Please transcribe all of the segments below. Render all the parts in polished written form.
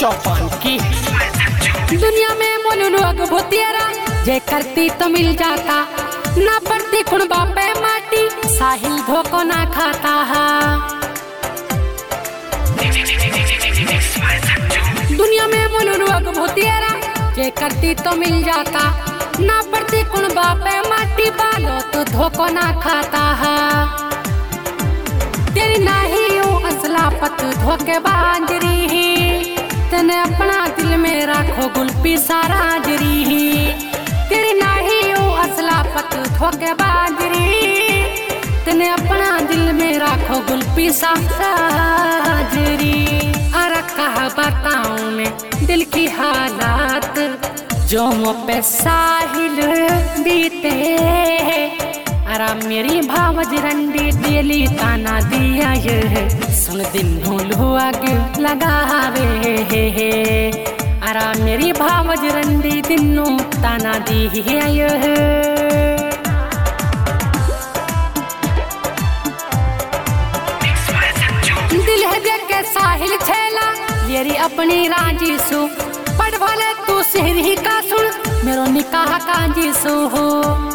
चौपान की। दुनिया में मोल लोग भूतियारा जे करती तो मिल जाता, ना पड़ती कुण बापे माटी, साहिल धोखो ना खाता है। दुनिया में मोल लोग भूतियारा जे करती तो मिल जाता, ना पड़ती कुण बापे माटी, बालो तो धोखो ना खाता है। तेरी नाही हूँ असला पत धोखेबाज री, तने अपना दिल में राखो गुलपी सारा जरी। तेरी नाही हूँ असला पत धोखेबाज री, तने अपना दिल में राखो गुलपी सारा जरी। अरे कहा बताऊं मैं दिल की हालात, जो मुँह पे साहिल बीते। अरा मेरी भावज रंडी डेली ताना दिया ये, सुन दिन ढूंढू आग लगावे हे। अरा मेरी भावज रंडी दिनों ताना दिया ये। दिल है देख के साहिल छेला मेरी अपनी राजी सु, पढ़ भले तू सिहरी का सुन मेरो निकाह काजी सु हो।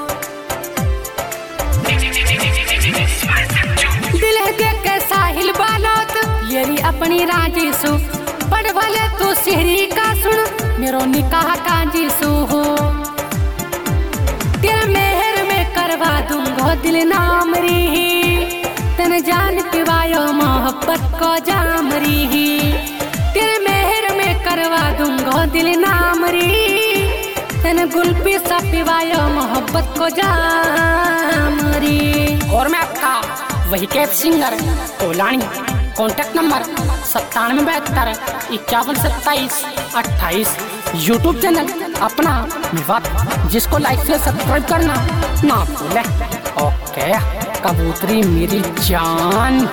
दिल है देख के साहिल बालोत मेरी अपनी राजी सु, पढ़ भले तू सिहरी का सुन मेरो निकाह काजी सु हो। तेरा मेहर में करवा दूंगा दिल नाम री, तन जान पिवायो मोहब्बत को जाम री। तेरे मेहर में करवा दूंगा दिल नाम री, तन गुलपी सा पिवायो मोहब्बत को जाम री। और मैं आपका वही कैफ सिंगर कोलानी, कॉन्टैक्ट नंबर 9772512728। यूट्यूब चैनल अपना विवाद, जिसको लाइक से सब्सक्राइब करना ना भूले। ओके कबूतरी मेरी जान।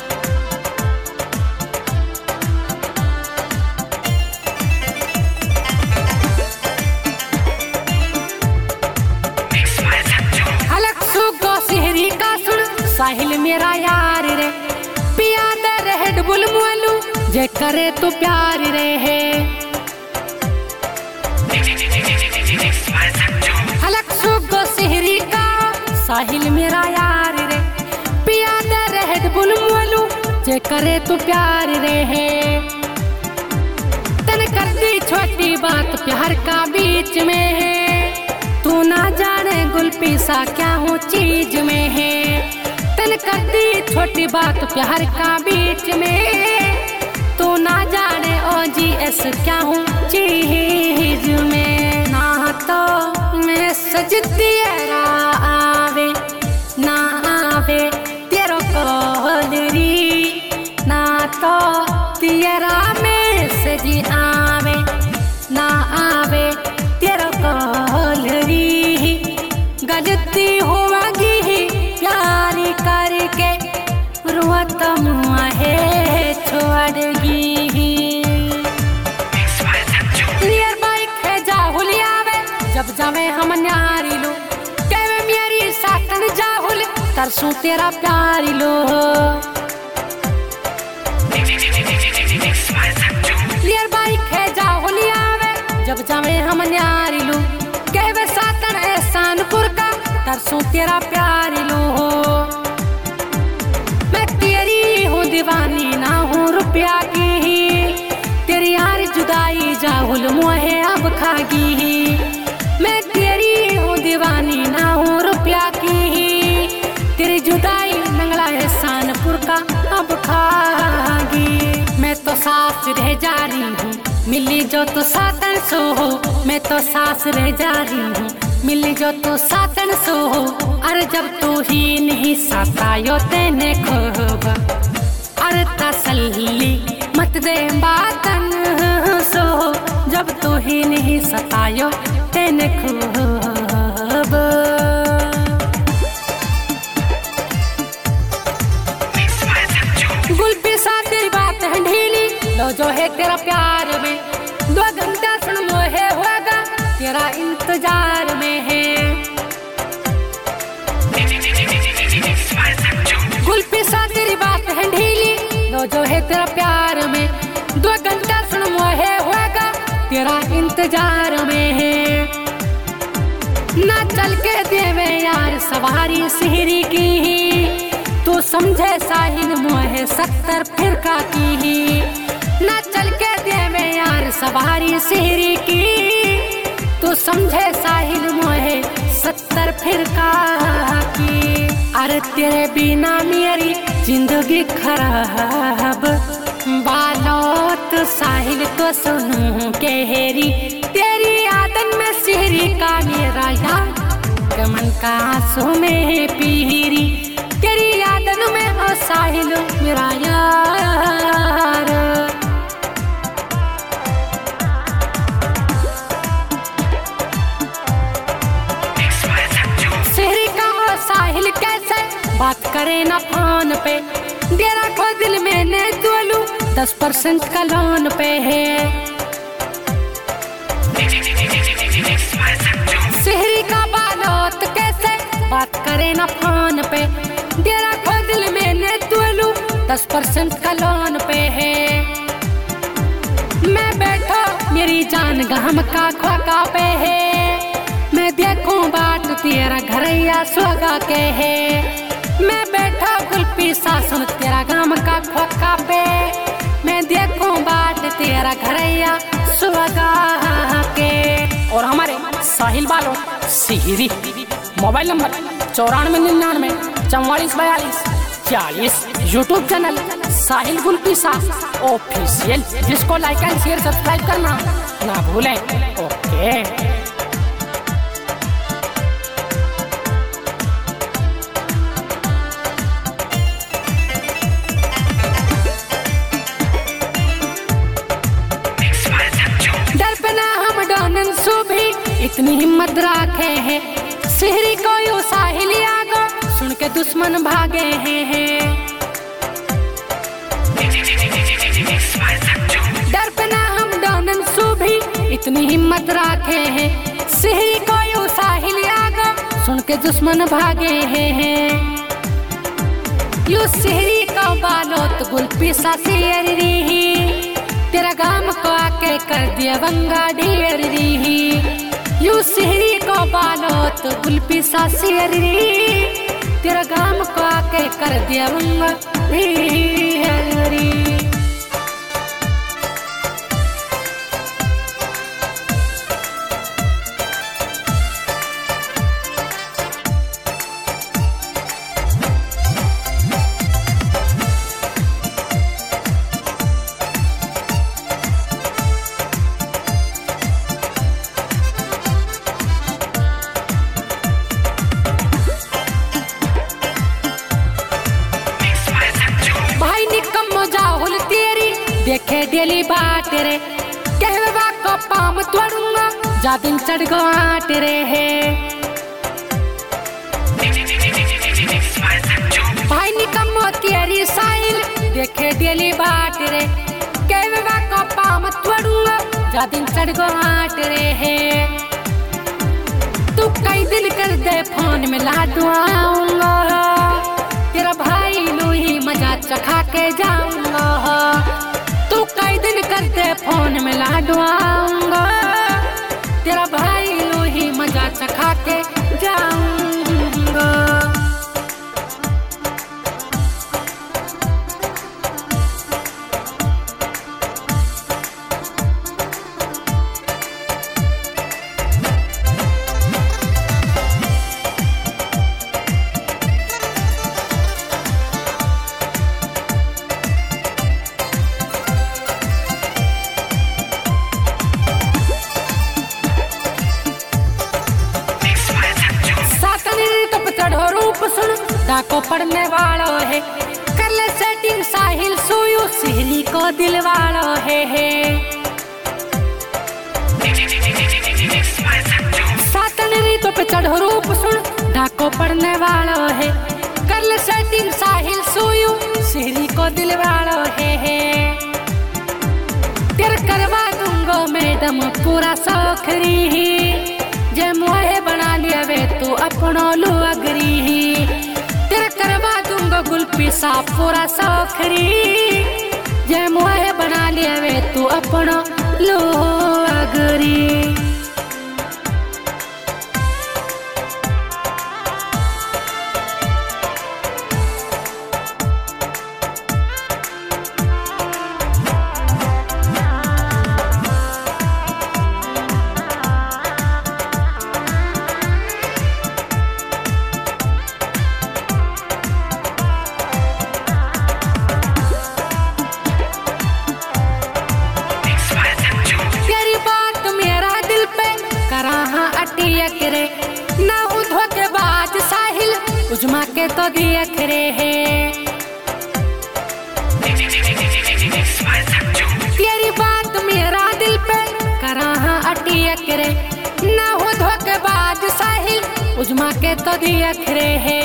साहिल मेरा यार रे, पिया दे रेड बुल मोलू, जे करे तो प्यार रे है। हलक सुगो सिहरी का साहिल मेरा यार रे, पिया दे रेड बुल मोलू, जे करे तो प्यार रे है। तन कर दी छोटी बात प्यार का बीच में है, तू ना जाने गुलपी सा क्या हूँ चीज में है। तन कर दी छोटी बात प्यार का बीच में, तू ना जाने ओ जी एस क्या हूँ चीज में। ना तो मैं सजती आवे ना आवे तेरो कोलरी, ना तो तेरा में सजी आवे ना आवे तेरो कोलरी। गलती होगी प्यारी करके रुआत मुँहे छोड़गी। नियर बाइक है जाहुल आवे जब जावे हम न्यारी लो, कहवे मेरी साकन जाहुल तरसों तेरा प्यारी लो। नियर बाइक है जाहुल आवे जब जावे हम न्यारी लो, कहवे साकन एहसानपुर का तरसों तेरा प्यारी लो। मैं तेरी हूँ दीवानी ना हूँ रुपया की, तेरी यार जुदाई जाहुल मुहे अब खागी। मैं तेरी हूँ दीवानी ना हूँ रुपया की, तेरी जुदाई नंगला एहसानपुर का अब खागी। मैं तो सास रह जा रही हूँ मिली जो तो सातन सो हो, मैं तो सास रह जा रही हूँ मिली जो तो सातन सो हो। अरे जब तू ही नहीं सतायो तेने खूब, अरे तसल्ली मत दे बातन सो, जब तू ही नहीं सतायो तेने खूब। गुलपी सा तेरी बात है ढीली, लो जो है तेरा प्यार में, 2 घंटा सुन मोहे होगा तेरा इंतजार में है। गुलपी सा तेरी बात है ढीली, लो जो है तेरा प्यार में, 2 घंटा सुन मोहे तेरा इंतजार में है। ना चल के देवे यार सवारी सिहरी की ही, तू समझे साहिल मोहे 70 फिरका की ही। ना चल के देवे यार सवारी सिहरी की, तू समझे साहिल मोहे 70 फिरका की। अरे तेरे बिना मेरी जिंदगी खराब, बालौत साहिल तो सुनूं केहरी, तेरी आदत में सिहरी का मेरा यार, मन का आंसू में पीरी, तेरी आदत में हो साहिल मेरा यार। सिहरी का हो साहिल कैसे बात करे ना फोन पे, तेरा को दिल में ने तोलू 10% का लोन पे है। सिहरी का बालौत कैसे बात करे ना फोन पे, तेरा को दिल में ने तोलू 10% का लोन पे है। मैं बैठो मेरी जान गम का खोका पे है, मैं देखूं बाट तेरा घरैया सुहागा के है। मैं बैठा गुलपी सासन तेरा गाम का खोखा पे, मैं देखूं बाट तेरा घरैया सुहागा के। और हमारे साहिल बालो सिहरी mobile number 9499 4442 40, YouTube channel Sahil गुलपी सास ऑफिशियल, जिसको लाइक एंड शेयर सब्सक्राइब करना ना भूलें। ओके। इतनी हिम्मत रखे हैं, सिहरी को यू साहिल आगो सुन के दुश्मन भागे हैं। डर पे ना हम डोनन सुभी इतनी हिम्मत रखे हैं, सिहरी को यू साहिल आगो सुन के दुश्मन भागे हैं। यू सिहरी को बालोत गुलपी सा सिहरी रही, तेरा गाम को आके कर दिया बंगा ढेर रही। यू सिहरी को बालोत गुलपी सा सिहरी, तेरा गाम को आके कर दिया बंगा ढेर। देखे डेली बाट रे, कहवा को पाम तोड़ूंगा जा दिन चढ़ गो आट रे है। भाई निकम्मो तेरी साहिल देखे डेली बाट रे, कहवा को पाम तोड़ूंगा जा दिन चढ़ गो आट रे है। तू कई दिन कर दे फोन में लाडू आऊंगा, तेरा भाई लू ही मजा चखा के जाऊंगा। तू कई दिन करते फोन में लाडू आऊंगा, तेरा भाई लू ही मजा चखा के जाऊंगा। डाको पड़ने वालों है, कर ले सेटिंग साहिल सोयू सिहरी को दिल वालों है। सातन रीतों पे चढ़ो रूप सुन, डाको पड़ने वालों है, कर ले सेटिंग साहिल सोयू सिहरी को दिल वालों है। तेरे करवा दूंगा मैडम पूरा सौखरी, जे मोहे बना लिया वे तू अपनो लो अगरी। तेरे करवा दूंगा गुलपी सा पूरा सौखरी, जे मोहे बना लिया वे तू अपनो लो सगरी। रे ना धोखेबाज साहिल उजमा के तो दिया खरे है। तेरी बात मेरा दिल पे करा अटिया करे ना हो धोखेबाज साहिल उजमा के तो दिया खरे है।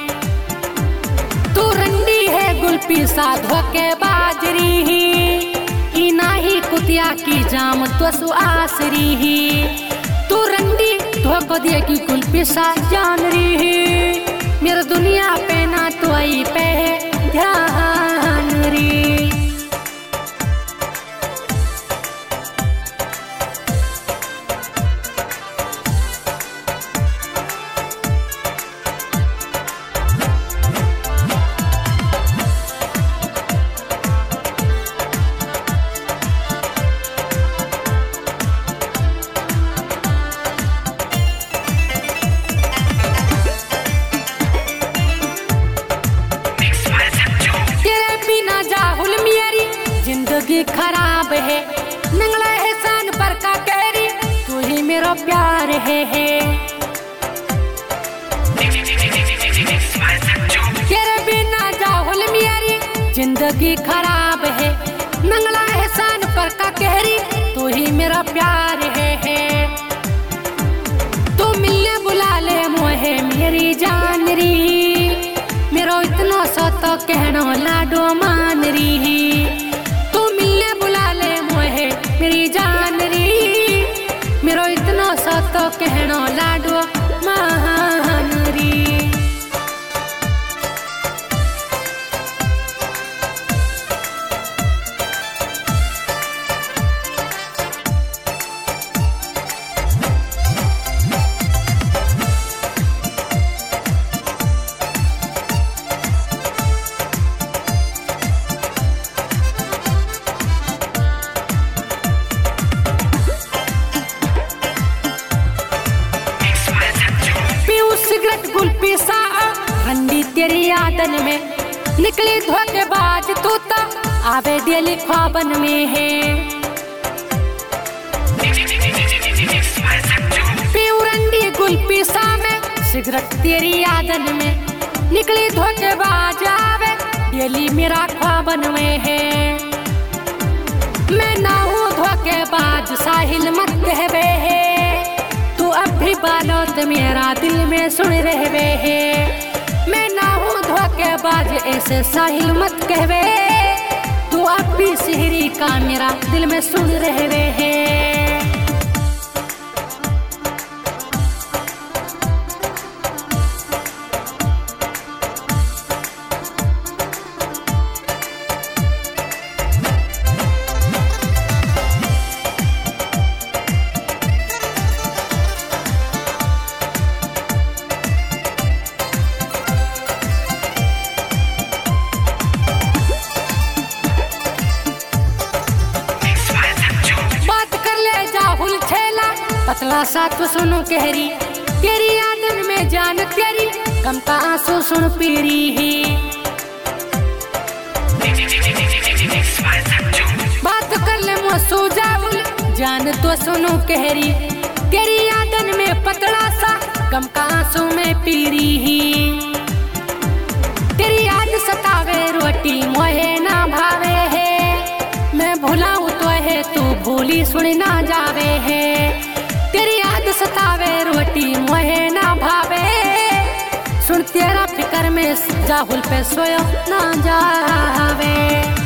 तू रंडी है गुलपी सा धोखेबाज री नाही कुतिया की जाम तो सुआसरी ही। तू रंडी धोखो दिया की कुल्फी सा जान रही मेरे दुनिया पे ना तो आई पे ध्यान री। जिंदगी खराब है नंगला एहसान पर का कहरी तू ही मेरा प्यार है। तेरे बिना जाहुल मेरी जिंदगी खराब है नंगला एहसान पर का कहरी तू ही मेरा प्यार है। तू मिलने बुला ले मोहे मेरी जान री मेरो इतना सा तो कहना लाडो मान री। मेरी जान री मेरो इतना सा तो कहना लाडो मान री। गुलपी सा रंडी तेरी यादन में निकली धोखेबाज तू तो आवे दिल ख्वाबन में है। पीऊ रंडी गुलपी सा में सिगरेट तेरी यादन में निकली धोखेबाज आवे दिल मेरा ख्वाबन में है। मैं ना हूँ धोखेबाज साहिल मत कहवे है तू अब भी बालोत मेरा दिल में सुन रहे है। मैं ना हूँ धोखेबाज ऐसे साहिल मत कहवे तू अब भी सिहरी का मेरा दिल में सुन रहे है। पतला सा तो सुनो कहरी तेरी यादन में जान तेरी कम का आंसू सुन पीरी ही। बात कर ले मसू जाउल जान तो सुनो कहरी तेरी यादन में पतला सा कम का आंसू में पीरी ही। तेरी याद सतावे रोटी मोहे ना भावे है मैं भुलाऊं तो है तू भूली सुन ना जावे है। तेरी याद सतावे रोटी मोहे ना भावे सुन तेरा फिकर में जाहुल पे सोयो ना जावे।